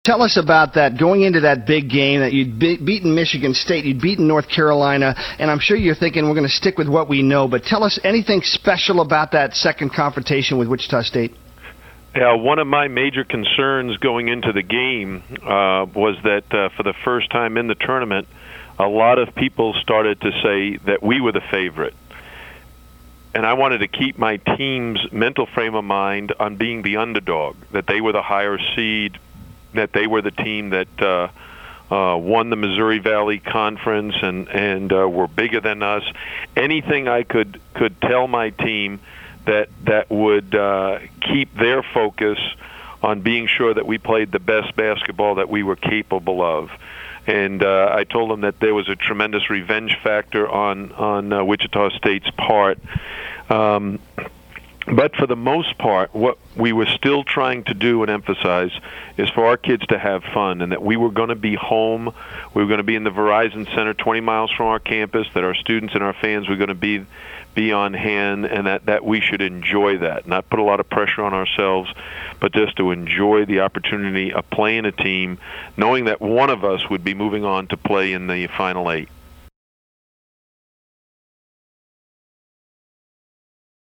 tell us about that, going into that big game that you'd beaten Michigan State, you'd beaten North Carolina, and I'm sure you're thinking we're going to stick with what we know, but tell us anything special about that second confrontation with Wichita State. Yeah, one of my major concerns going into the game was that for the first time in the tournament, a lot of people started to say that we were the favorite. And I wanted to keep my team's mental frame of mind on being the underdog, that they were the higher seed, that they were the team that won the Missouri Valley Conference and were bigger than us. Anything I could tell my team that would keep their focus on being sure that we played the best basketball that we were capable of. And I told them that there was a tremendous revenge factor on Wichita State's part. But for the most part, what we were still trying to do and emphasize is for our kids to have fun, and that we were going to be home. We were going to be in the Verizon Center 20 miles from our campus, that our students and our fans were going to be on hand, and that we should enjoy that, not put a lot of pressure on ourselves, but just to enjoy the opportunity of playing a team, knowing that one of us would be moving on to play in the Final Eight.